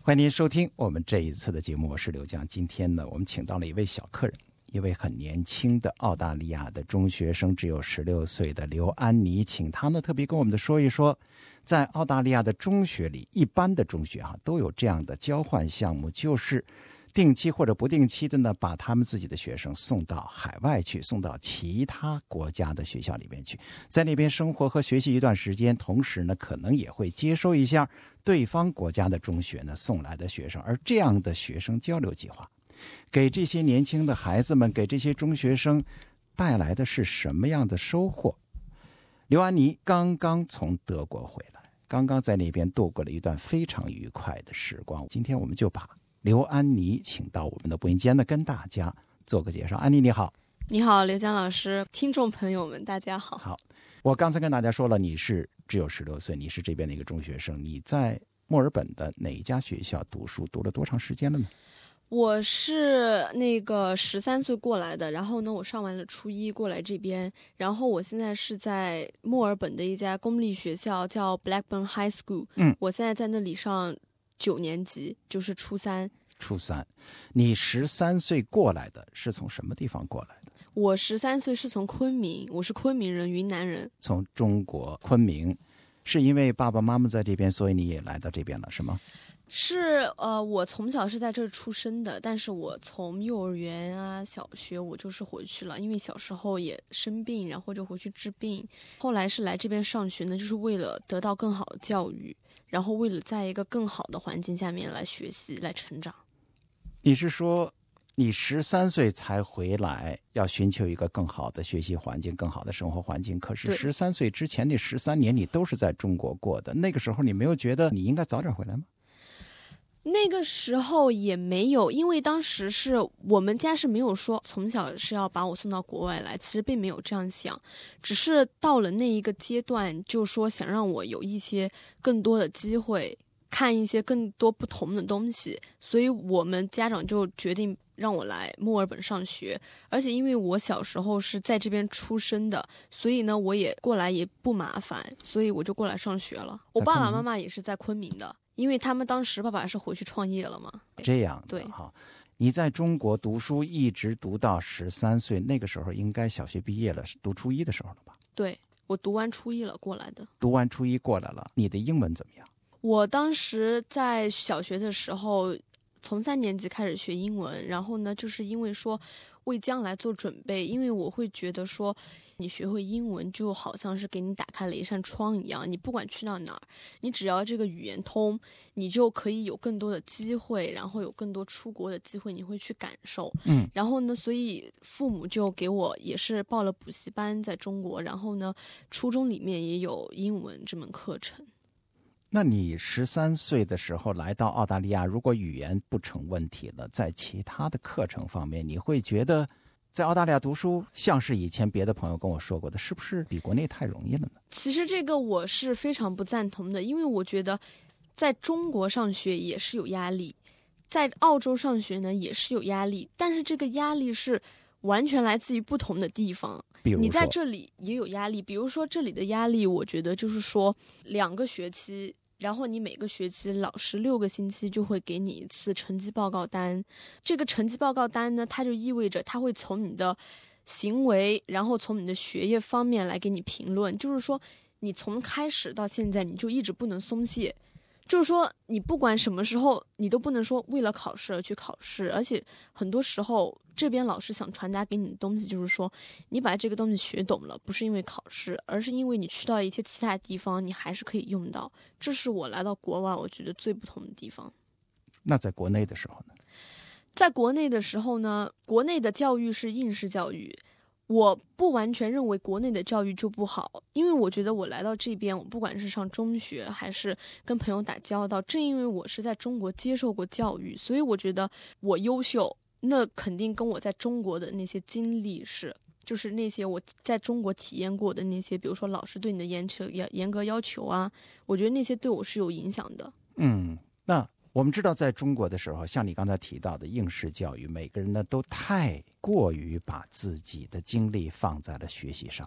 欢迎您收听我们这一次的节目，我是刘江。今天呢，我们请到了一位小客人，一位很年轻的澳大利亚的中学生，只有16岁的刘安妮，请他呢特别跟我们说一说，在澳大利亚的中学里，一般的中学都有这样的交换项目，就是定期或者不定期的呢，把他们自己的学生送到海外去，送到其他国家的学校里面去，在那边生活和学习一段时间，同时呢，可能也会接收一下对方国家的中学呢送来的学生。而这样的学生交流计划，给这些年轻的孩子们，给这些中学生带来的是什么样的收获？刘安妮刚刚从德国回来，刚刚在那边度过了一段非常愉快的时光。今天我们就把刘安妮请到我们的播音间呢，跟大家做个介绍。安妮你好。 你好，刘江老师，听众朋友们大家好。 好，我刚才跟大家说了，你是只有16岁，你是这边的一个中学生，你在墨尔本的哪一家学校读书，读了多长时间了呢？ 我是那个13岁过来的，然后呢，我上完了初一过来这边，然后我现在是在墨尔本的一家公立学校叫 Blackburn High School，我现在在那里上9年级，就是初三。 初三，你13岁过来的，是从什么地方过来的？ 我13岁是从昆明，我是昆明人，云南人。 从中国昆明，是因为爸爸妈妈在这边，所以你也来到这边了，是吗？ 是我从小是在这儿出生的，但是我从幼儿园啊、小学我就是回去了，因为小时候也生病，然后就回去治病。后来是来这边上学呢，就是为了得到更好的教育，然后为了在一个更好的环境下面来学习、来成长。 你是说你13岁才回来，要寻求一个更好的学习环境、更好的生活环境，可是13岁之前那13年你都是在中国过的，那个时候你没有觉得你应该早点回来吗？ 那个时候也没有，因为当时是我们家是没有说从小是要把我送到国外来，其实并没有这样想，只是到了那一个阶段，就说想让我有一些更多的机会，看一些更多不同的东西，所以我们家长就决定让我来墨尔本上学。而且因为我小时候是在这边出生的，所以呢我也过来也不麻烦，所以我就过来上学了。我爸爸妈妈也是在昆明的，因为他们当时爸爸是回去创业了嘛。 这样的， 对。 好，你在中国读书一直读到13岁，那个时候应该小学毕业了，是读初一的时候了吧？ 对，我读完初一了过来的。 读完初一过来了，你的英文怎么样？ 我当时在小学的时候，从3年级开始学英文，然后呢，就是因为说为将来做准备，因为我会觉得说，你学会英文就好像是给你打开了一扇窗一样，你不管去到哪儿，你只要这个语言通，你就可以有更多的机会，然后有更多出国的机会，你会去感受。然后呢，所以父母就给我也是报了补习班在中国，然后呢，初中里面也有英文这门课程。 那你13岁的时候来到澳大利亚，如果语言不成问题了，在其他的课程方面，你会觉得在澳大利亚读书像是以前别的朋友跟我说过的，是不是比国内太容易了呢？ 其实这个我是非常不赞同的，因为我觉得在中国上学也是有压力，在澳洲上学呢也是有压力，但是这个压力是完全来自于不同的地方。你在这里也有压力，比如说这里的压力，我觉得就是说2个学期，然后你每个学期老师6个星期就会给你一次成绩报告单。这个成绩报告单呢，它就意味着它会从你的行为，然后从你的学业方面来给你评论，就是说你从开始到现在你就一直不能松懈，就是说你不管什么时候你都不能说为了考试而去考试。而且很多时候这边老师想传达给你的东西就是说，你把这个东西学懂了，不是因为考试，而是因为你去到一些其他地方你还是可以用到。这是我来到国外我觉得最不同的地方。 那在国内的时候呢？ 在国内的时候呢，国内的教育是应试教育，我不完全认为国内的教育就不好，因为我觉得我来到这边，我不管是上中学还是跟朋友打交道，正因为我是在中国接受过教育，所以我觉得我优秀，那肯定跟我在中国的那些经历就是那些我在中国体验过的那些，比如说老师对你的严格要求啊，我觉得那些对我是有影响的。 那我们知道在中国的时候，像你刚才提到的应试教育，每个人呢都太过于把自己的精力放在了学习上了，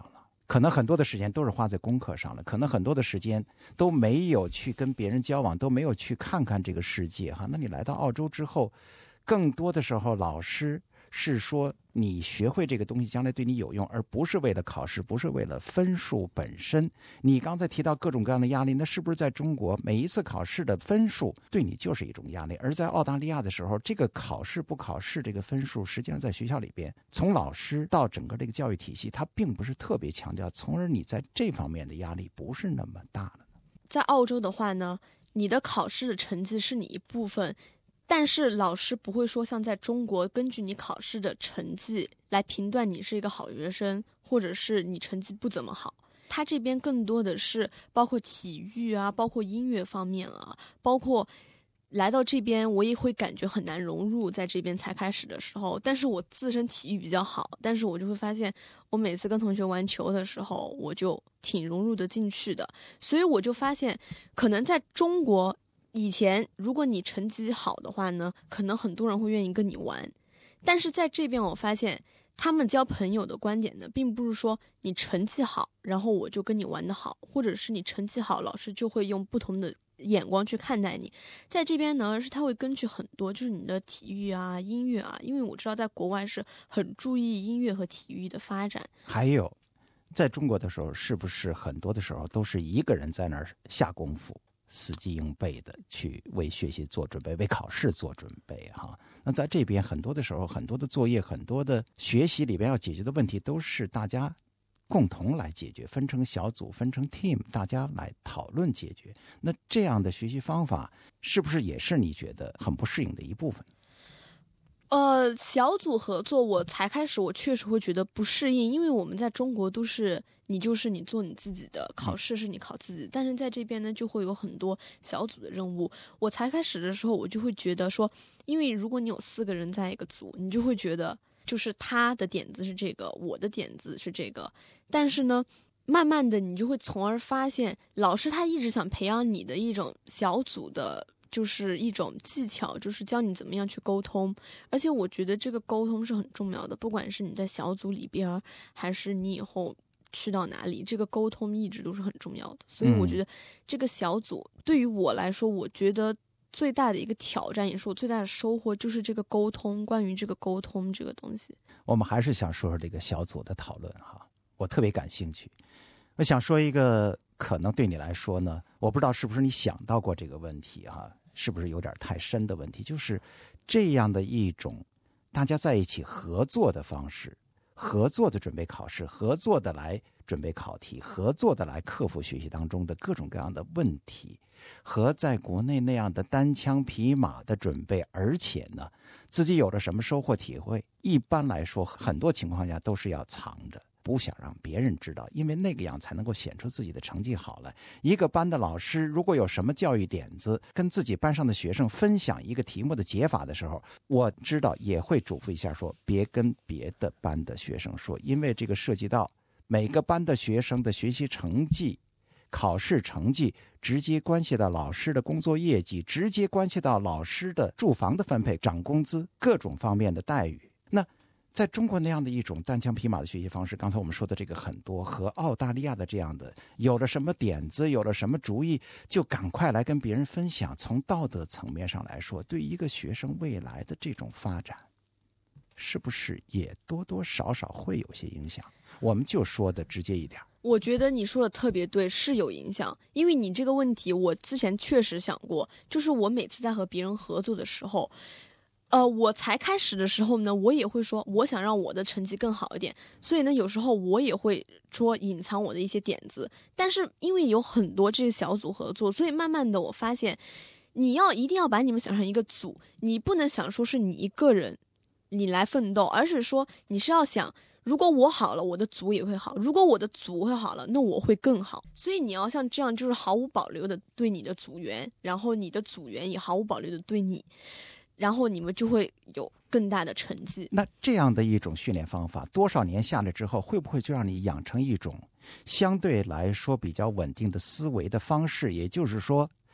可能很多的时间都是花在功课上了，可能很多的时间都没有去跟别人交往，都没有去看看这个世界哈。那你来到澳洲之后，更多的时候老师是说你学会这个东西将来对你有用，而不是为了考试，不是为了分数本身。你刚才提到各种各样的压力，那是不是在中国每一次考试的分数对你就是一种压力？而在澳大利亚的时候，这个考试不考试这个分数实际上在学校里边，从老师到整个这个教育体系，它并不是特别强调，从而你在这方面的压力不是那么大了。 在澳洲的话呢，你的考试的成绩是你一部分，但是老师不会说像在中国根据你考试的成绩来评断你是一个好学生，或者是你成绩不怎么好。他这边更多的是包括体育啊，包括音乐方面啊，包括来到这边我也会感觉很难融入，在这边才开始的时候，但是我自身体育比较好，但是我就会发现我每次跟同学玩球的时候，我就挺融入得进去的。所以我就发现可能在中国以前如果你成绩好的话呢，可能很多人会愿意跟你玩，但是在这边我发现他们交朋友的观点呢，并不是说你成绩好然后我就跟你玩得好，或者是你成绩好老师就会用不同的眼光去看待你。在这边呢，是他会根据很多就是你的体育啊、音乐啊，因为我知道在国外是很注意音乐和体育的发展。 还有在中国的时候，是不是很多的时候都是一个人在那儿下功夫，死记硬背的去为学习做准备，为考试做准备哈？那在这边很多的时候，很多的作业，很多的学习里边要解决的问题，都是大家共同来解决，分成小组，分成 team， 大家来讨论解决。那这样的学习方法，是不是也是你觉得很不适应的一部分？ 小组合作我才开始，我确实会觉得不适应，因为我们在中国都是你就是你做你自己的，考试是你考自己的，但是在这边呢就会有很多小组的任务。我才开始的时候我就会觉得说，因为如果你有4个人在一个组，你就会觉得就是他的点子是这个，我的点子是这个，但是呢慢慢的你就会从而发现老师他一直想培养你的一种小组的就是一种技巧，就是教你怎么样去沟通。而且我觉得这个沟通是很重要的，不管是你在小组里边还是你以后去到哪里，这个沟通一直都是很重要的。所以我觉得这个小组对于我来说，我觉得最大的一个挑战也是我最大的收获，就是这个沟通，关于这个沟通这个东西。 我们还是想说说这个小组的讨论哈，我特别感兴趣。我想说一个可能对你来说呢，我不知道是不是你想到过这个问题哈，是不是有点太深的问题，就是这样的一种大家在一起合作的方式，合作的准备考试，合作的来准备考题，合作的来克服学习当中的各种各样的问题，和在国内那样的单枪匹马的准备，而且呢自己有了什么收获体会，一般来说很多情况下都是要藏着，不想让别人知道，因为那个样才能够显出自己的成绩好来。一个班的老师如果有什么教育点子，跟自己班上的学生分享一个题目的解法的时候，我知道也会嘱咐一下说，别跟别的班的学生说，因为这个涉及到每个班的学生的学习成绩、考试成绩，直接关系到老师的工作业绩，直接关系到老师的住房的分配、涨工资各种方面的待遇。那在中国那样的一种单枪匹马的学习方式，刚才我们说的这个很多，和澳大利亚的这样的有了什么点子，有了什么主意就赶快来跟别人分享，从道德层面上来说，对一个学生未来的这种发展是不是也多多少少会有些影响？我们就说的直接一点， 我觉得你说的特别对，是有影响。因为你这个问题我之前确实想过，就是我每次在和别人合作的时候，我才开始的时候呢，我也会说我想让我的成绩更好一点，所以呢有时候我也会说隐藏我的一些点子。但是因为有很多这个小组合作，所以慢慢的我发现你一定要把你们想成一个组，你不能想说是你一个人你来奋斗，而是说你是要想，如果我好了，我的组也会好；如果我的组会好了，那我会更好。所以你要像这样，就是毫无保留的对你的组员，然后你的组员也毫无保留的对你，然后你们就会有更大的成绩。 那这样的一种训练方法，多少年下来之后，会不会就让你养成一种相对来说比较稳定的思维的方式？也就是说，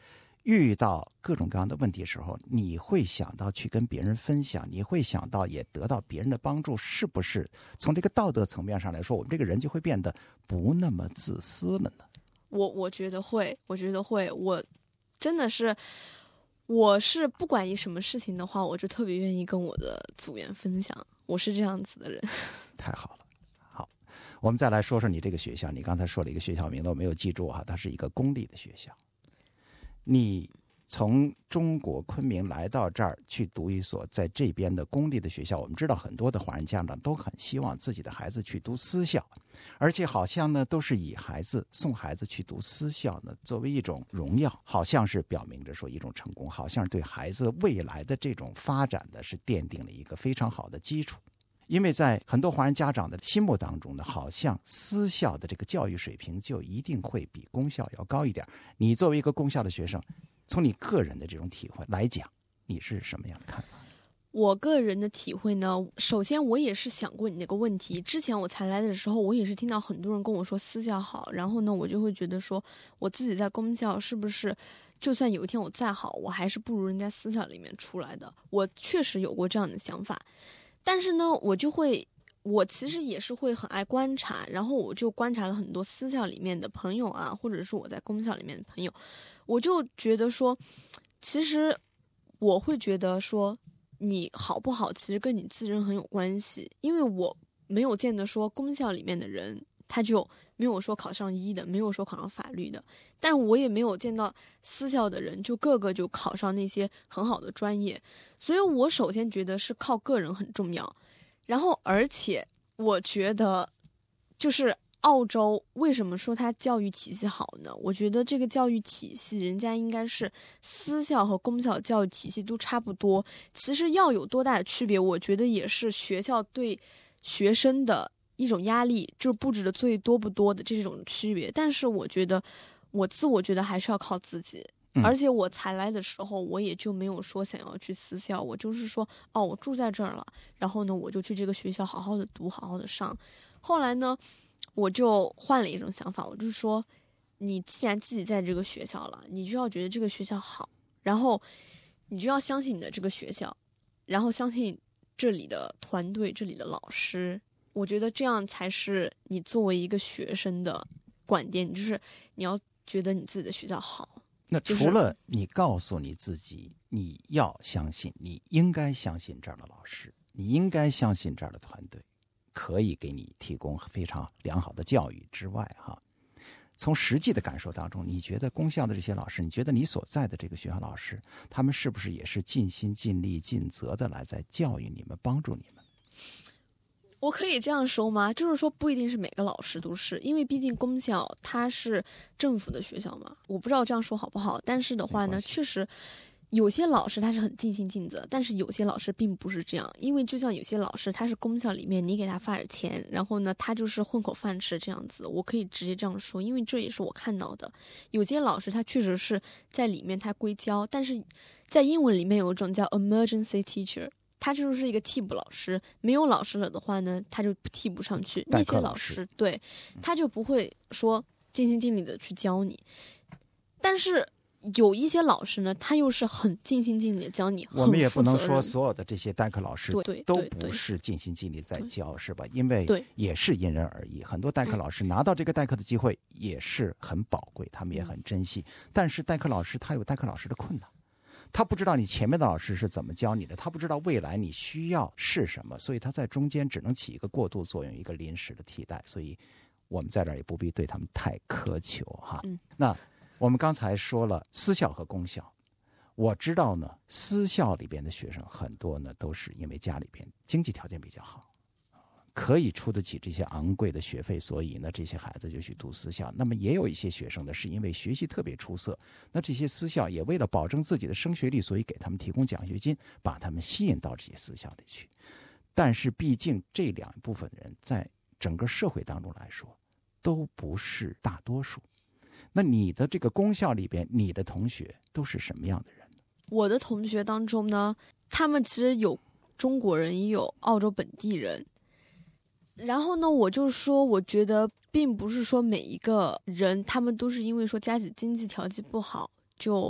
遇到各种各样的问题的时候，你会想到去跟别人分享，你会想到也得到别人的帮助，是不是从这个道德层面上来说，我们这个人就会变得不那么自私了呢？ 我觉得会，我真的是，我是不管一什么事情的话，我就特别愿意跟我的组员分享，我是这样子的人。 太好了。好，我们再来说说你这个学校，你刚才说了一个学校名字，我没有记住哈，它是一个公立的学校。你从中国昆明来到这儿去读一所在这边的公立的学校，我们知道很多的华人家长都很希望自己的孩子去读私校，而且好像呢都是以送孩子去读私校呢作为一种荣耀，好像是表明着说一种成功，好像是对孩子未来的这种发展的是奠定了一个非常好的基础。因为在很多华人家长的心目当中呢，好像私校的这个教育水平就一定会比公校要高一点。你作为一个公校的学生，从你个人的这种体会来讲，你是什么样的看法？ 我个人的体会呢，首先我也是想过你那个问题。之前我才来的时候，我也是听到很多人跟我说私校好，然后呢，我就会觉得说，我自己在公校是不是，就算有一天我再好，我还是不如人家私校里面出来的。我确实有过这样的想法，但是呢，我其实也是会很爱观察，然后我就观察了很多私校里面的朋友啊，或者是我在公校里面的朋友，我就觉得说，其实我会觉得说，你好不好，其实跟你自身很有关系。因为我没有见得说公校里面的人，他就没有说考上医的，没有说考上法律的，但我也没有见到私校的人就个个就考上那些很好的专业。所以我首先觉得是靠个人很重要。然后而且我觉得就是澳洲为什么说它教育体系好呢？我觉得这个教育体系人家应该是私校和公校教育体系都差不多，其实要有多大的区别，我觉得也是学校对学生的一种压力，就布置的作业多不多的这种区别。但是我觉得我觉得还是要靠自己。而且我才来的时候，我也就没有说想要去私校，我就是说，我住在这儿了，然后呢，我就去这个学校好好的读，好好的上。后来呢，我就换了一种想法，我就说，你既然自己在这个学校了，你就要觉得这个学校好，然后你就要相信你的这个学校，然后相信这里的团队，这里的老师。我觉得这样才是你作为一个学生的观点，就是你要觉得你自己的学校好。 那除了你告诉你自己，你要相信，你应该相信这儿的老师，你应该相信这儿的团队，可以给你提供非常良好的教育之外，从实际的感受当中，你觉得公校的这些老师，你觉得你所在的这个学校老师，他们是不是也是尽心尽力尽责的来在教育你们，帮助你们？ 我可以这样说吗？就是说不一定是每个老师都是，因为毕竟公校它是政府的学校嘛，我不知道这样说好不好。但是的话呢，确实有些老师他是很尽心尽责，但是有些老师并不是这样。因为就像有些老师他是公校里面你给他发点钱，然后呢他就是混口饭吃这样子，我可以直接这样说，因为这也是我看到的。有些老师他确实是在里面他归教，但是在英文里面有一种叫 emergency teacher，他就是一个替补老师，没有老师了的话呢，他就替补上去。那些老师对，他就不会说尽心尽力的去教你。但是有一些老师呢，他又是很尽心尽力的教你。 我们也不能说所有的这些代课老师对都不是尽心尽力在教，是吧？因为也是因人而异。很多代课老师拿到这个代课的机会也是很宝贵，他们也很珍惜。但是代课老师他有代课老师的困难。他不知道你前面的老师是怎么教你的，他不知道未来你需要是什么，所以他在中间只能起一个过渡作用，一个临时的替代。所以我们在这儿也不必对他们太苛求哈。那我们刚才说了私校和公校，我知道呢，私校里边的学生很多呢都是因为家里边经济条件比较好，可以出得起这些昂贵的学费，所以呢，这些孩子就去读私校。那么也有一些学生呢，是因为学习特别出色，那这些私校也为了保证自己的升学率，所以给他们提供奖学金，把他们吸引到这些私校里去。但是毕竟这两部分人在整个社会当中来说，都不是大多数。那你的这个公校里边，你的同学都是什么样的人呢？ 我的同学当中呢，他们其实有中国人，也有澳洲本地人。然后呢，我就说，我觉得并不是说每一个人他们都是因为说家里经济条件不好就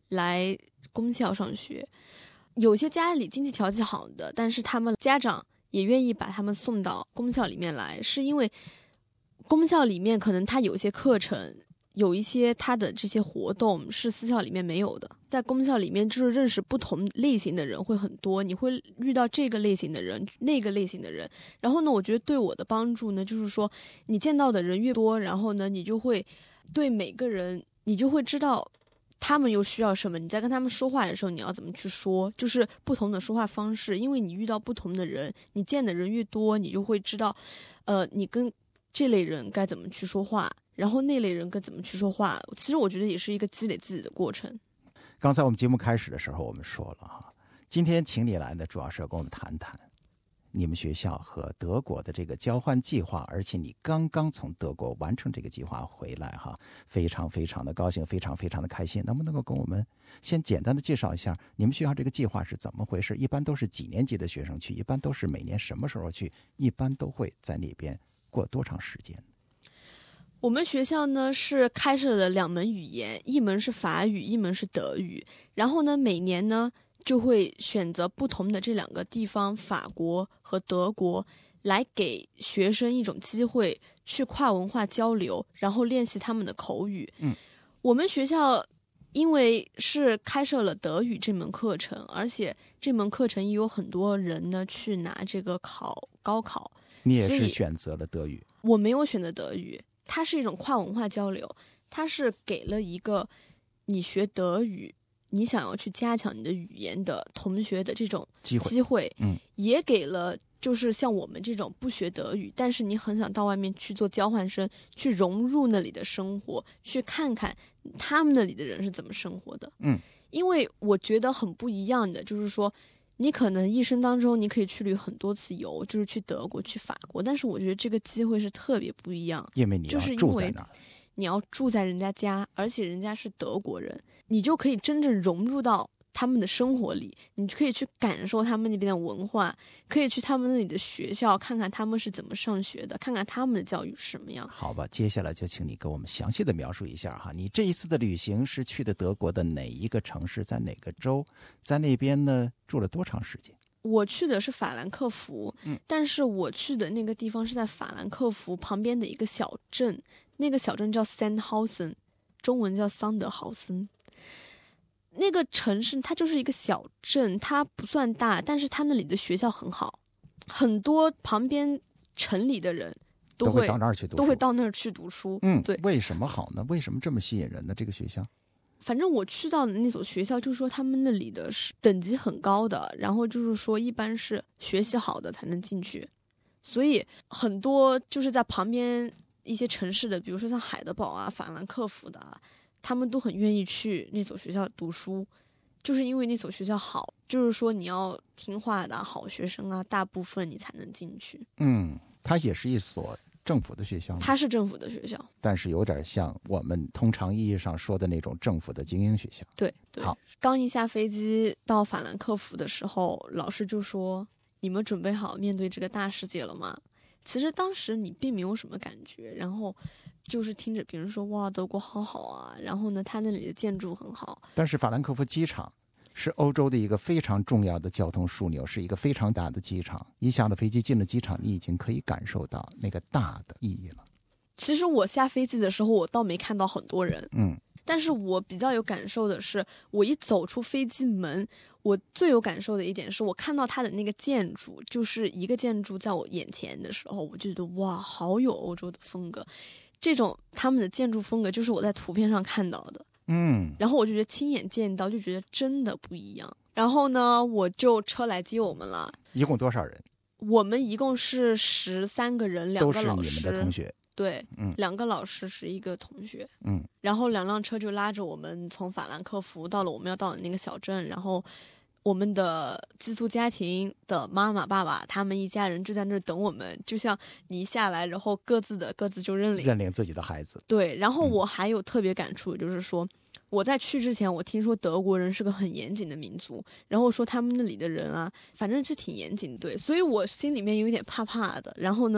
来公校上学。有些家里经济条件好的，但是他们家长也愿意把他们送到公校里面来，是因为公校里面可能他有些课程，有一些他的这些活动是私校里面没有的。在公校里面就是认识不同类型的人会很多，你会遇到这个类型的人，那个类型的人。然后呢，我觉得对我的帮助呢，就是说你见到的人越多，然后呢，你就会对每个人，你就会知道他们又需要什么，你在跟他们说话的时候你要怎么去说，就是不同的说话方式。因为你遇到不同的人，你见的人越多，你就会知道你跟这类人该怎么去说话，然后那类人该怎么去说话。其实我觉得也是一个积累自己的过程。 刚才我们节目开始的时候我们说了哈，今天请你来呢主要是要跟我们谈谈你们学校和德国的这个交换计划，而且你刚刚从德国完成这个计划回来哈，非常非常的高兴，非常非常的开心。能不能够跟我们先简单的介绍一下你们学校这个计划是怎么回事？一般都是几年级的学生去？一般都是每年什么时候去？一般都会在那边过多长时间？ 我们学校呢是开设了2门语言，一门是法语，一门是德语。然后呢，每年呢就会选择不同的这2个地方，法国和德国，来给学生一种机会去跨文化交流，然后练习他们的口语。我们学校因为是开设了德语这门课程，而且这门课程也有很多人呢去拿这个高考。 你也是选择了德语？ 我没有选择德语，它是一种跨文化交流，它是给了一个你学德语你想要去加强你的语言的同学的这种机会，也给了就是像我们这种不学德语，但是你很想到外面去做交换生，去融入那里的生活，去看看他们那里的人是怎么生活的。因为我觉得很不一样的，就是说你可能一生当中你可以去旅很多次游，就是去德国去法国，但是我觉得这个机会是特别不一样， 因为你要住在那儿， 你要住在人家家，而且人家是德国人，你就可以真正融入到他们的生活里，你可以去感受他们那边的文化，可以去他们那里的学校看看他们是怎么上学的，看看他们的教育是什么样。 好吧，接下来就请你给我们详细的描述一下哈，你这一次的旅行是去的德国的哪一个城市，在哪个州，在那边呢住了多长时间？ 我去的是法兰克福，但是我去的那个地方是在法兰克福旁边的一个小镇，那个小镇叫 Sandhausen， 中文叫桑德豪森。那个城市它就是一个小镇，它不算大，但是它那里的学校很好，很多旁边城里的人都会到那儿去读书， 都会到那儿去读书。对， 为什么好呢？为什么这么吸引人呢？这个学校？ 反正我去到的那所学校，就是说他们那里的等级很高的，然后就是说一般是学习好的才能进去，所以很多就是在旁边一些城市的，比如说像海德堡啊、法兰克福的啊，他们都很愿意去那所学校读书，就是因为那所学校好，就是说你要听话的好学生啊，大部分你才能进去。 它也是一所政府的学校吗？ 它是政府的学校， 但是有点像我们通常意义上说的那种政府的精英学校。 对。好，刚一下飞机到法兰克福的时候，老师就说：“你们准备好面对这个大世界了吗？”其实当时你并没有什么感觉，然后就是听着别人说：“哇，德国好好啊！”然后呢，他那里的建筑很好。 但是法兰克福机场是欧洲的一个非常重要的交通枢纽，是一个非常大的机场。一下了飞机进了机场，你已经可以感受到那个大的意义了。 其实我下飞机的时候，我倒没看到很多人，但是我比较有感受的是，我一走出飞机门，我最有感受的一点是我看到它的那个建筑，就是一个建筑在我眼前的时候，我就觉得哇，好有欧洲的风格。这种他们的建筑风格就是我在图片上看到的。然后我就觉得亲眼见到，就觉得真的不一样。然后呢，我就车来接我们了。 一共多少人？ 我们一共是13个人，2个老师。都是你们的同学？ 对，2个老师11个同学。然后2辆车就拉着我们从法兰克福到了我们要到的那个小镇，然后我们的寄宿家庭的妈妈、爸爸，他们一家人就在那儿等我们，就像你一下来，然后各自就认领自己的孩子。 对，然后我还有特别感触，就是说我在去之前，我听说德国人是个很严谨的民族，然后说他们那里的人啊，反正是挺严谨，对，所以我心里面有点怕怕的。然后呢，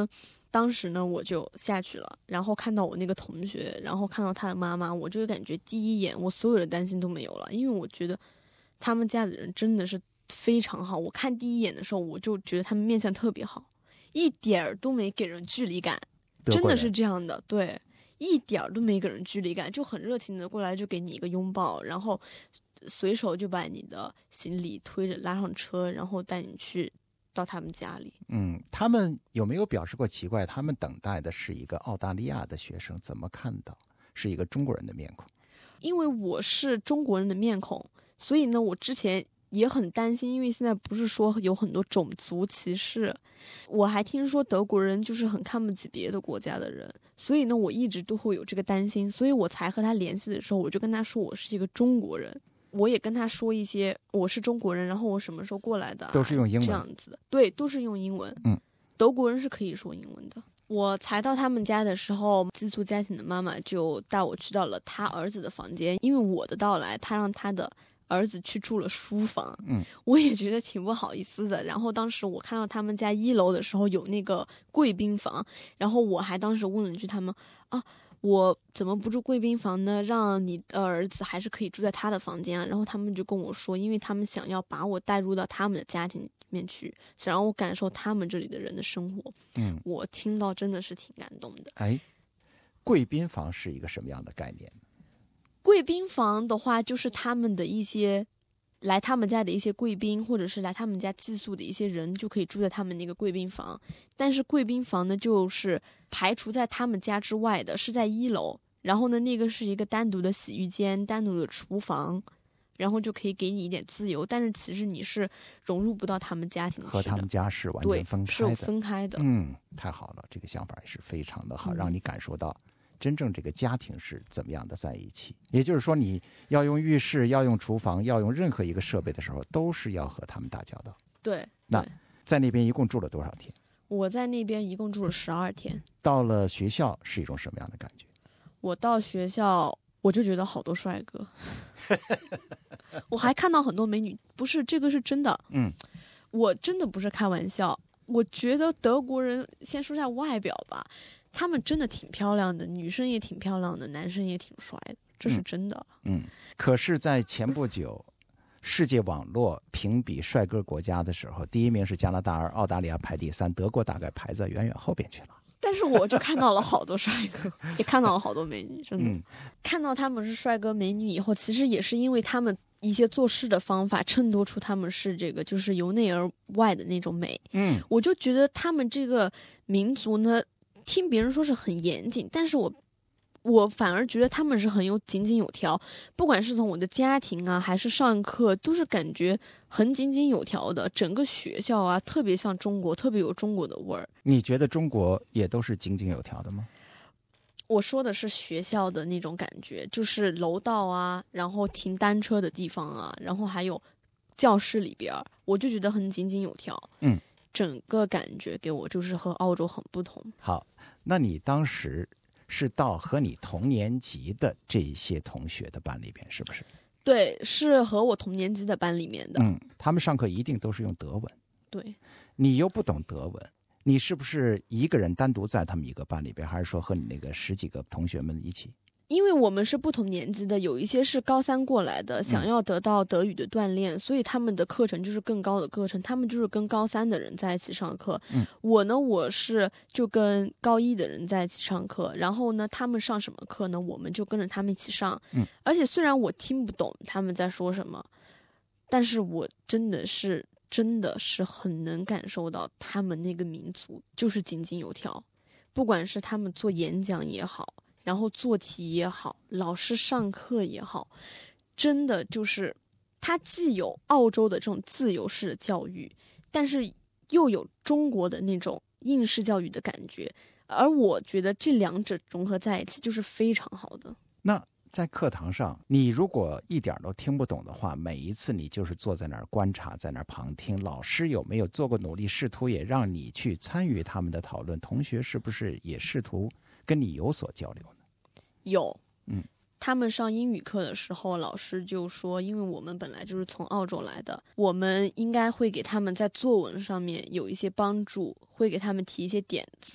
当时呢我就下去了，然后看到我那个同学，然后看到他的妈妈，我就感觉第一眼我所有的担心都没有了，因为我觉得他们家的人真的是非常好。我看第一眼的时候我就觉得他们面相特别好，一点儿都没给人距离感，真的是这样的，对，一点儿都没给人距离感，就很热情的过来就给你一个拥抱，然后随手就把你的行李推着拉上车，然后带你去到他们家里。 他们有没有表示过奇怪？他们等待的是一个澳大利亚的学生，怎么看到是一个中国人的面孔？ 因为我是中国人的面孔，所以呢，我之前也很担心，因为现在不是说有很多种族歧视，我还听说德国人就是很看不起别的国家的人，所以呢，我一直都会有这个担心，所以我才和他联系的时候，我就跟他说我是一个中国人，我也跟他说一些我是中国人，然后我什么时候过来的， 都是用英文这样子，对，都是用英文。德国人是可以说英文的。我才到他们家的时候，寄宿家庭的妈妈就带我去到了他儿子的房间，因为我的到来，他让他的儿子去住了书房。我也觉得挺不好意思的。然后当时我看到他们家1楼的时候有那个贵宾房，然后我还当时问了一句他们啊，我怎么不住贵宾房呢？让你的儿子还是可以住在他的房间啊。然后他们就跟我说，因为他们想要把我带入到他们的家庭里面去，想让我感受他们这里的人的生活。我听到真的是挺感动的。 贵宾房是一个什么样的概念？ 贵宾房的话，就是他们的一些来他们家的一些贵宾，或者是来他们家寄宿的一些人，就可以住在他们那个贵宾房。但是贵宾房呢，就是排除在他们家之外的，是在1楼。然后呢，那个是一个单独的洗浴间、单独的厨房，然后就可以给你一点自由。但是其实你是融入不到他们家庭去的， 和他们家是完全分开的。 是有分开的。 太好了，这个想法也是非常的好，让你感受到真正这个家庭是怎么样的在一起。也就是说，你要用浴室，要用厨房，要用任何一个设备的时候，都是要和他们打交道。 对。 那在那边一共住了多少天？ 我在那边一共住了12天。 到了学校是一种什么样的感觉？ 我到学校我就觉得好多帅哥我还看到很多美女，不是，这个是真的。我真的不是开玩笑。我觉得德国人，先说一下外表吧，他们真的挺漂亮的，女生也挺漂亮的，男生也挺帅的，这是真的。 可是在前不久世界网络评比帅哥国家的时候，第1名是加拿大，而澳大利亚排第3，德国大概排在远远后边去了。 但是我就看到了好多帅哥也看到了好多美女，真的。看到他们是帅哥美女以后，其实也是因为他们一些做事的方法衬托出他们是这个就是由内而外的那种美。我就觉得他们这个民族呢，听别人说是很严谨，但是我反而觉得他们是很有井井有条，不管是从我的家庭啊还是上课，都是感觉很井井有条的。整个学校啊特别像中国，特别有中国的味儿。 你觉得中国也都是井井有条的吗？ 我说的是学校的那种感觉，就是楼道啊，然后停单车的地方啊，然后还有教室里边，我就觉得很井井有条。整个感觉给我就是和澳洲很不同。 好，那你当时是到和你同年级的这些同学的班里边，是不是？ 对，是和我同年级的班里面的。 他们上课一定都是用德文。 对。 你又不懂德文，你是不是一个人单独在他们一个班里边，还是说和你那个10几个同学们一起？ 因为我们是不同年级的，有一些是高3过来的，想要得到德语的锻炼，所以他们的课程就是更高的课程，他们就是跟高3的人在一起上课。我呢，我是就跟高1的人在一起上课，然后呢，他们上什么课呢，我们就跟着他们一起上。而且虽然我听不懂他们在说什么，但是我真的是很能感受到他们那个民族就是井井有条，不管是他们做演讲也好，然后做题也好，老师上课也好，真的就是他既有澳洲的这种自由式的教育，但是又有中国的那种应试教育的感觉，而我觉得这两者融合在一起就是非常好的。 那在课堂上，你如果一点都听不懂的话，每一次你就是坐在那儿观察，在那儿旁听，老师有没有做过努力，试图也让你去参与他们的讨论？同学是不是也试图跟你有所交流呢？ 有。他们上英语课的时候，老师就说，因为我们本来就是从澳洲来的，我们应该会给他们在作文上面有一些帮助，会给他们提一些点子，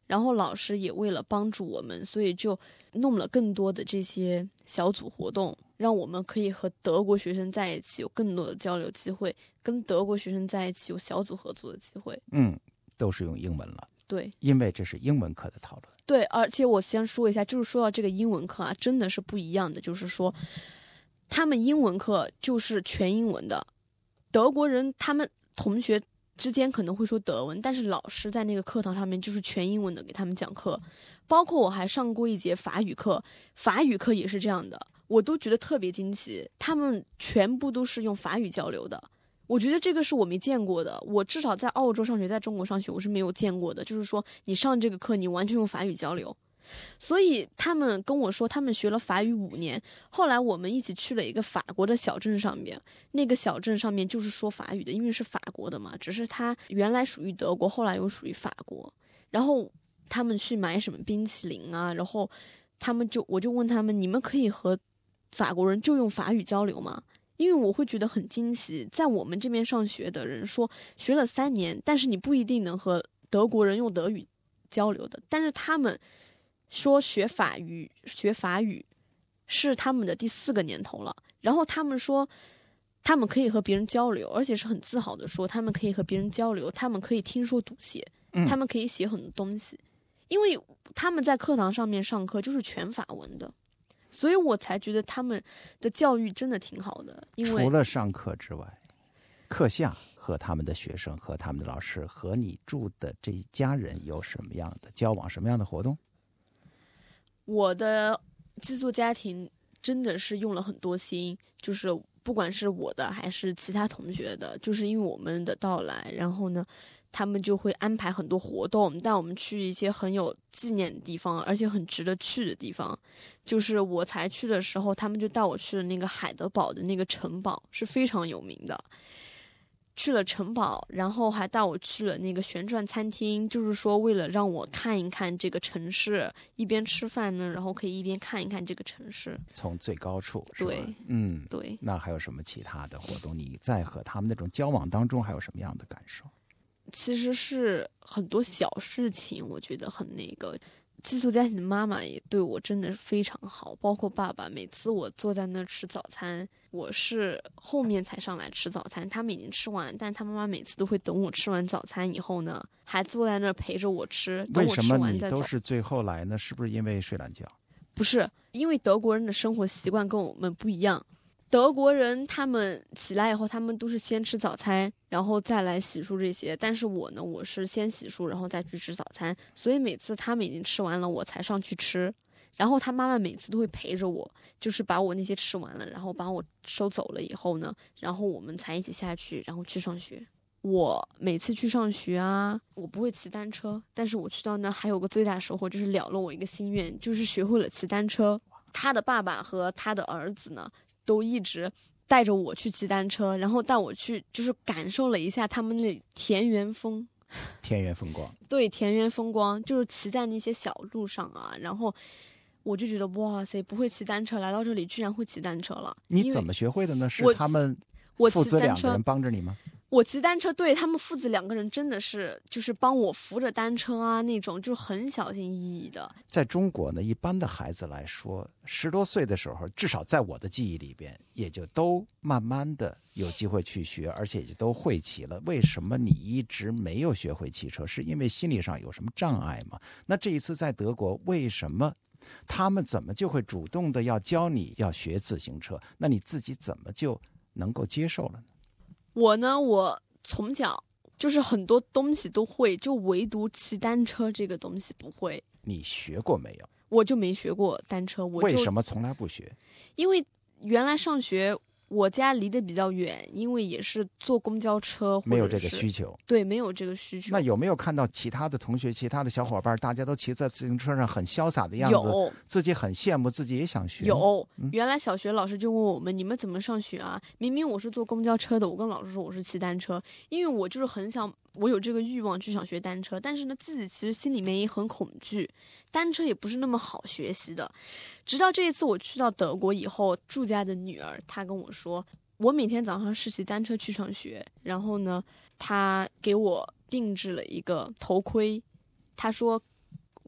然后老师也为了帮助我们，所以就弄了更多的这些小组活动，让我们可以和德国学生在一起，有更多的交流机会，跟德国学生在一起有小组合作的机会。 都是用英文了。 对， 因为这是英文课的讨论。 对，而且我先说一下，就是说到这个英文课啊，真的是不一样的。就是说，他们英文课就是全英文的，德国人他们同学之间可能会说德文，但是老师在那个课堂上面就是全英文的给他们讲课。包括我还上过一节法语课，法语课也是这样的，我都觉得特别惊奇，他们全部都是用法语交流的。我觉得这个是我没见过的，我至少在澳洲上学，在中国上学我是没有见过的，就是说你上这个课你完全用法语交流。所以他们跟我说他们学了法语5年，后来我们一起去了一个法国的小镇上面，那个小镇上面就是说法语的，因为是法国的嘛，只是它原来属于德国，后来又属于法国。然后他们去买什么冰淇淋啊，然后我就问他们，你们可以和法国人就用法语交流吗？因为我会觉得很惊奇，在我们这边上学的人说学了3年，但是你不一定能和德国人用德语交流的，但是他们说学法语是他们的第4个年头了，然后他们说他们可以和别人交流，而且是很自豪的说他们可以和别人交流，他们可以听说读写，他们可以写很多东西，因为他们在课堂上面上课就是全法文的，所以我才觉得他们的教育真的挺好的。因为除了上课之外，课下和他们的学生和他们的老师和你住的这一家人有什么样的交往，什么样的活动？ 我的寄宿家庭真的是用了很多心，就是不管是我的还是其他同学的，就是因为我们的到来，然后呢他们就会安排很多活动，带我们去一些很有纪念的地方，而且很值得去的地方。就是我才去的时候，他们就带我去了那个海德堡的那个城堡，是非常有名的。去了城堡，然后还带我去了那个旋转餐厅，就是说为了让我看一看这个城市，一边吃饭呢，然后可以一边看一看这个城市。 从最高处，是吧？ 对，对。 那还有什么其他的活动？你在和他们那种交往当中还有什么样的感受？ 其实是很多小事情，我觉得很那个。寄宿家庭的妈妈也对我真的非常好，包括爸爸。每次我坐在那吃早餐，我是后面才上来吃早餐，他们已经吃完，但他妈妈每次都会等我吃完早餐以后呢，还坐在那陪着我吃。等我吃完再走。 为什么你都是最后来呢？是不是因为睡懒觉？ 不是，因为德国人的生活习惯跟我们不一样。德国人他们起来以后，他们都是先吃早餐，然后再来洗漱这些。但是我呢，我是先洗漱，然后再去吃早餐。所以每次他们已经吃完了，我才上去吃。然后他妈妈每次都会陪着我，就是把我那些吃完了，然后把我收走了以后呢，然后我们才一起下去，然后去上学。我每次去上学啊，我不会骑单车，但是我去到那还有个最大收获，就是了了我一个心愿，就是学会了骑单车。他的爸爸和他的儿子呢，都一直带着我去骑单车，然后带我去就是感受了一下他们那里田园风。 田园风光。 对，田园风光，就是骑在那些小路上啊，然后我就觉得哇塞，不会骑单车，来到这里居然会骑单车了。 你怎么学会的呢？是他们父子2个人帮着你吗？ 我骑单车，对，他们父子2个人真的是就是帮我扶着单车啊，那种就是很小心翼翼的。 在中国呢，一般的孩子来说，10多岁的时候，至少在我的记忆里边，也就都慢慢的有机会去学，而且也就都会骑了。为什么你一直没有学会骑车？是因为心理上有什么障碍吗？那这一次在德国，为什么他们怎么就会主动的要教你要学自行车？那你自己怎么就能够接受了呢？ 我呢，我从小就是很多东西都会，就唯独骑单车这个东西不会。 你学过没有？ 我就没学过单车。 为什么从来不学？ 因为原来上学我家离得比较远，因为也是坐公交车， 没有这个需求。 对，没有这个需求。 那有没有看到其他的同学、其他的小伙伴，大家都骑在自行车上很潇洒的样子？ 有， 自己很羡慕，自己也想学。 有，原来小学老师就问我们，你们怎么上学啊？明明我是坐公交车的，我跟老师说我是骑单车，因为我就是很想，我有这个欲望去想学单车，但是呢，自己其实心里面也很恐惧，单车也不是那么好学习的。直到这一次我去到德国以后，住家的女儿她跟我说，我每天早上是骑单车去上学，然后呢，她给我定制了一个头盔，她说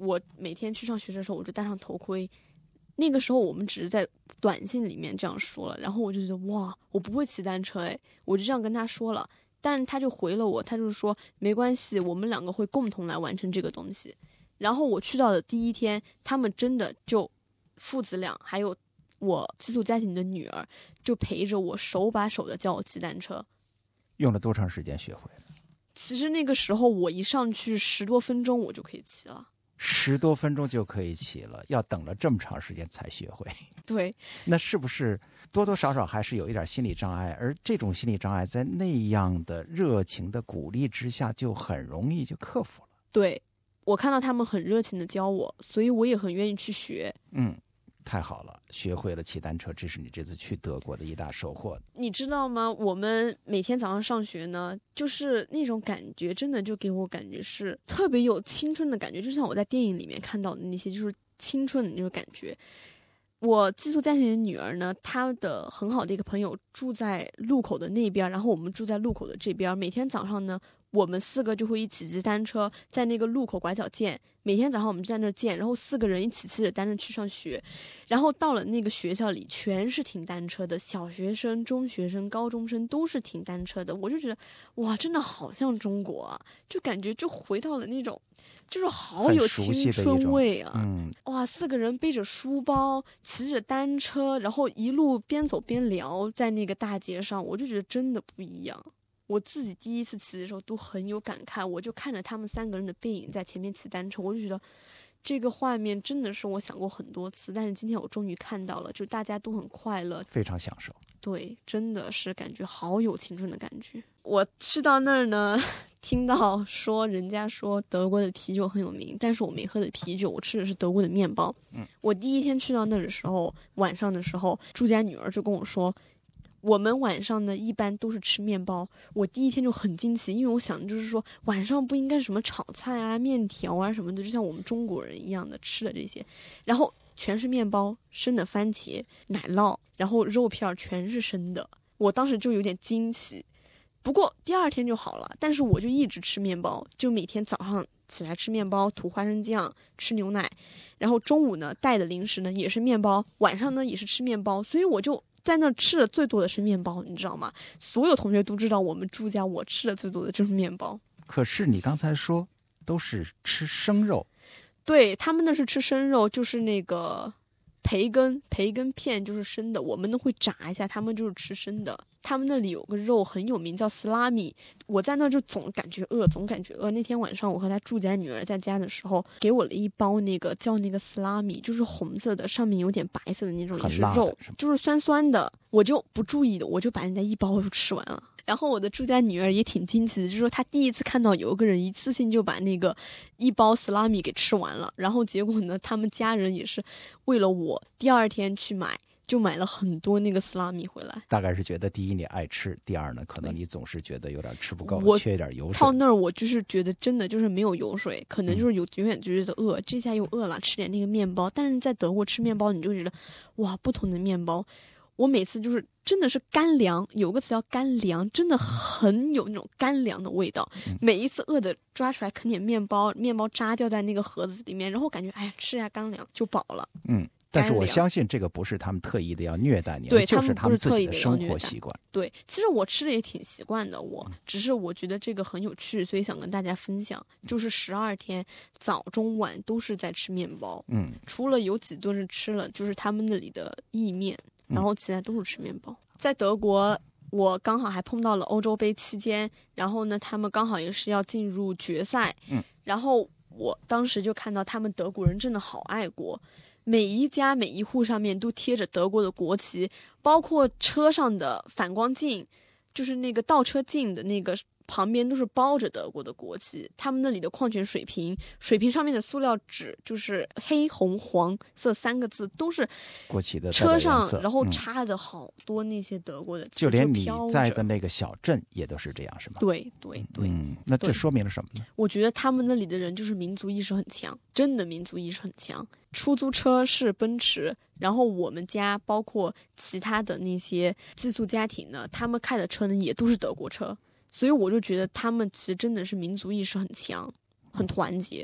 我每天去上学的时候，我就戴上头盔。那个时候我们只是在短信里面这样说了，然后我就觉得哇，我不会骑单车我就这样跟他说了，但是他就回了我，他就是说没关系，我们2个会共同来完成这个东西。然后我去到的第一天，他们真的就父子俩还有我寄宿家庭的女儿就陪着我手把手的教我骑单车。 用了多长时间学会了？ 其实那个时候我一上去10多分钟我就可以骑了。 10多分钟就可以骑了，要等了这么长时间才学会。 对， 那是不是多多少少还是有一点心理障碍？而这种心理障碍在那样的热情的鼓励之下，就很容易就克服了。 对，我看到他们很热情的教我，所以我也很愿意去学。 太好了，学会了骑单车，这是你这次去德国的一大收获。 你知道吗？我们每天早上上学呢，就是那种感觉，真的就给我感觉是特别有青春的感觉，就像我在电影里面看到的那些，就是青春的那种感觉。我寄宿家庭的女儿呢，她的很好的一个朋友住在路口的那边，然后我们住在路口的这边。每天早上呢，我们4个就会一起骑单车，在那个路口拐角见。每天早上我们就在那儿见，然后4个人一起骑着单车去上学。然后到了那个学校里，全是停单车的，小学生、中学生、高中生都是停单车的。我就觉得，哇，真的好像中国啊，就感觉就回到了那种，就是好有青春味啊！哇，4个人背着书包，骑着单车，然后一路边走边聊，在那个大街上，我就觉得真的不一样。我自己第一次骑的时候都很有感慨，我就看着他们3个人的背影在前面骑单车，我就觉得这个画面真的是我想过很多次，但是今天我终于看到了，就大家都很快乐， 非常享受。 对，真的是感觉好有青春的感觉。我去到那儿呢，听到说人家说德国的啤酒很有名，但是我没喝的啤酒，我吃的是德国的面包。我第一天去到那儿的时候，晚上的时候，住家女儿就跟我说，我们晚上呢一般都是吃面包。我第一天就很惊奇，因为我想就是说晚上不应该是什么炒菜啊、面条啊什么的，就像我们中国人一样的吃的这些，然后全是面包，生的番茄、奶酪，然后肉片全是生的。我当时就有点惊奇，不过第2天就好了。但是我就一直吃面包，就每天早上起来吃面包，涂花生酱，吃牛奶，然后中午呢带的零食呢也是面包，晚上呢也是吃面包，所以我就在那吃的最多的是面包，你知道吗？所有同学都知道我们住家我吃的最多的就是面包。 可是你刚才说都是吃生肉。 对，他们那是吃生肉，就是那个培根片就是生的，我们呢会炸一下，他们就是吃生的。他们那里有个肉很有名叫斯拉米，我在那就总感觉饿。那天晚上我和他住家女儿在家的时候，给我了一包那个叫那个斯拉米，就是红色的，上面有点白色的那种，也是肉，就是酸酸的。我就不注意的，我就把人家一包就吃完了。然后我的住家女儿也挺惊奇的，就是说她第一次看到有一个人一次性就把那个一包斯拉米给吃完了。然后结果呢，他们家人也是为了我第2天去买，就买了很多那个斯拉米回来。 大概是觉得第一你爱吃，第2呢可能你总是觉得有点吃不够，缺一点油水。 到那儿我就是觉得真的就是没有油水，可能就是永远觉得饿，这下又饿了，吃点那个面包。但是在德国吃面包你就觉得哇，不同的面包。我每次就是真的是干粮，有个词叫干粮，真的很有那种干粮的味道。每一次饿的抓出来啃点面包，面包渣掉在那个盒子里面，然后感觉哎呀吃下干粮就饱了。 但是我相信这个不是他们特意的要虐待你， 对， 就是他们自己的生活习惯。 对，其实我吃的也挺习惯的，只是我觉得这个很有趣，所以想跟大家分享。就是12天早中晚都是在吃面包，除了有几顿是吃了就是他们那里的意面，然后其他都是吃面包。在德国我刚好还碰到了欧洲杯期间，然后呢他们刚好也是要进入决赛，然后我当时就看到他们德国人真的好爱国，每一家每一户上面都贴着德国的国旗，包括车上的反光镜，就是那个倒车镜的那个旁边都是包着德国的国旗。他们那里的矿泉水瓶上面的塑料纸就是黑红黄色3个字都是国旗的车上，然后插着好多那些德国的旗， 就连你在的那个小镇也都是这样，是吗？ 对， 那这说明了什么呢？ 我觉得他们那里的人就是民族意识很强，真的民族意识很强。出租车是奔驰，然后我们家包括其他的那些寄宿家庭呢，他们开的车呢也都是德国车，所以我就觉得他们其实真的是民族意识很强，很团结。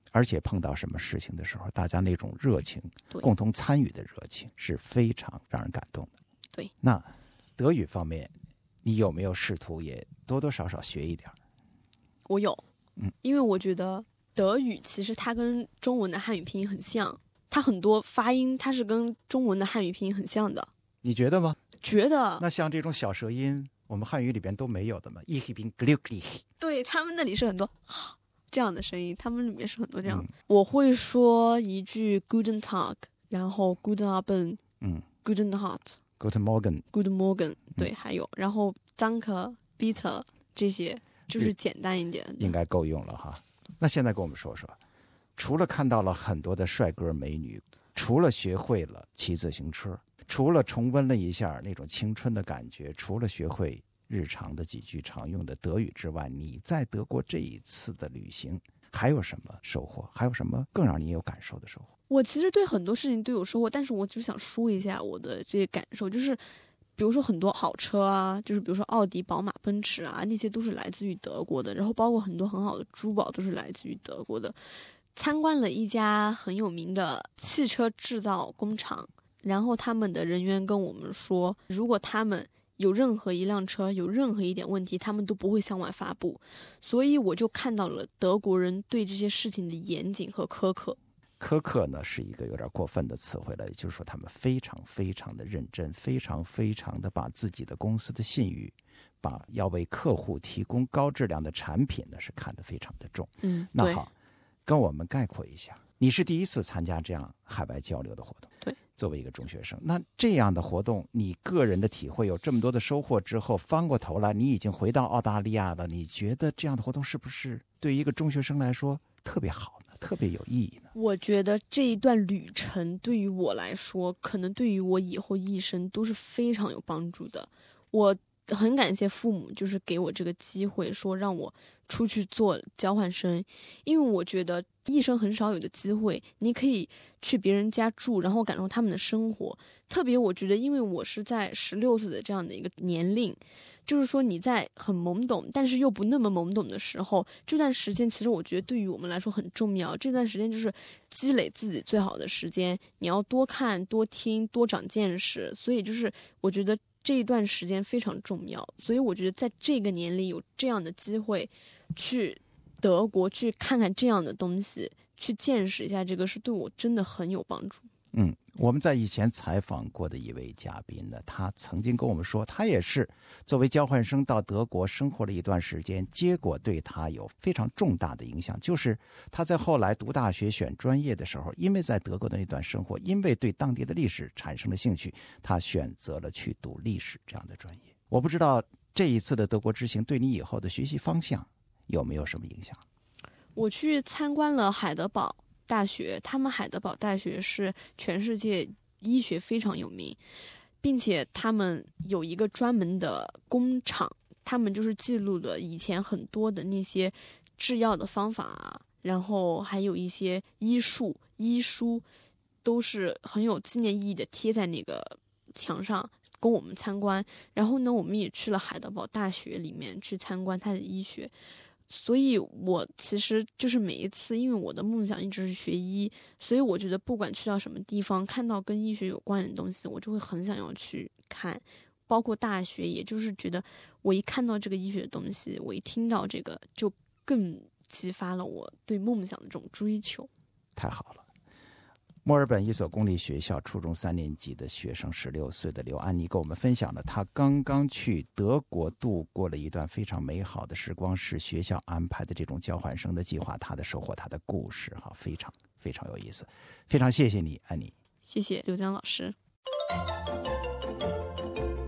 而且碰到什么事情的时候，大家那种热情，共同参与的热情是非常让人感动的。 对， 那德语方面，你有没有试图也多多少少学一点？ 我有，因为我觉得德语其实它跟中文的汉语拼音很像，它很多发音它是跟中文的汉语拼音很像的。 你觉得吗？ 觉得。 那像这种小舌音，我们汉语里边都没有的嘛 ich bin glücklich， 对，他们那里是很多这样的声音，他们里面是很多这样。我会说一句 Guten Tag， 然后 Guten Abend，Guten Nacht，Guten Morgen，Guten Morgen， 对，还有然后 Danke，Bitte 这些就是简单一点的， 应该够用了哈。那现在跟我们说说，除了看到了很多的帅哥美女，除了学会了骑自行车，除了重温了一下那种青春的感觉，除了学会日常的几句常用的德语之外，你在德国这一次的旅行还有什么收获？还有什么更让你有感受的收获？ 我其实对很多事情都有收获，但是我就想说一下我的这些感受，就是比如说很多好车啊，就是比如说奥迪、宝马、奔驰啊，那些都是来自于德国的，然后包括很多很好的珠宝都是来自于德国的。参观了一家很有名的汽车制造工厂，然后他们的人员跟我们说，如果他们有任何一辆车有任何一点问题，他们都不会向外发布。所以我就看到了德国人对这些事情的严谨和苛刻。 苛刻呢是一个有点过分的词汇了，也就是说他们非常非常的认真，非常非常的把自己的公司的信誉，把要为客户提供高质量的产品呢是看得非常的重。那好，跟我们概括一下，你是第一次参加这样海外交流的活动， 对， 作为一个中学生，那这样的活动，你个人的体会有这么多的收获之后，翻过头来，你已经回到澳大利亚了，你觉得这样的活动是不是对于一个中学生来说特别好呢？特别有意义呢？ 我觉得这一段旅程对于我来说，可能对于我以后一生都是非常有帮助的。我很感谢父母，就是给我这个机会，说让我出去做交换生，因为我觉得一生很少有的机会，你可以去别人家住，然后感受他们的生活。特别我觉得，因为我是在16岁的这样的一个年龄，就是说你在很懵懂，但是又不那么懵懂的时候，这段时间其实我觉得对于我们来说很重要。这段时间就是积累自己最好的时间，你要多看、多听、多长见识。所以就是我觉得这一段时间非常重要。所以我觉得在这个年龄有这样的机会去德国去看看这样的东西，去见识一下这个，是对我真的很有帮助。 我们在以前采访过的一位嘉宾呢，他曾经跟我们说，他也是作为交换生到德国生活了一段时间，结果对他有非常重大的影响，就是他在后来读大学选专业的时候，因为在德国的那段生活，因为对当地的历史产生了兴趣，他选择了去读历史这样的专业。我不知道这一次的德国之行对你以后的学习方向有没有什么影响？ 我去参观了海德堡大学，他们海德堡大学是全世界医学非常有名，并且他们有一个专门的工厂，他们就是记录了以前很多的那些制药的方法，然后还有一些医书都是很有纪念意义的，贴在那个墙上供我们参观。然后呢，我们也去了海德堡大学里面去参观它的医学。所以我其实就是每一次，因为我的梦想一直是学医，所以我觉得不管去到什么地方，看到跟医学有关的东西，我就会很想要去看。包括大学，也就是觉得我一看到这个医学的东西，我一听到这个，就更激发了我对梦想的这种追求。 太好了。墨尔本一所公立学校初中3年级的学生16岁的刘安妮跟我们分享了她刚刚去德国度过了一段非常美好的时光，是学校安排的这种交换生的计划，她的收获，她的故事，非常非常有意思。非常谢谢你，安妮。 谢谢刘江老师。